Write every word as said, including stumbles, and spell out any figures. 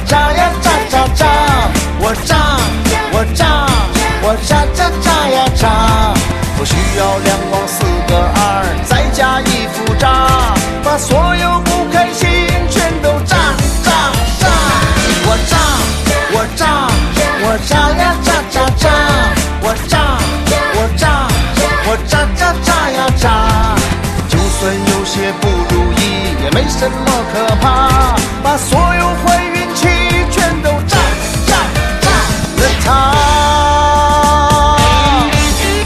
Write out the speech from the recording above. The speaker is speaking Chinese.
炸呀炸炸炸，我炸我炸我炸炸炸呀炸。不需要两往四个二，再加一副炸，把所有不开心全都炸炸炸。我炸我炸我炸呀炸炸炸，我炸我炸我炸炸炸呀炸。就算有些不如意，也没什么可怕，把所有坏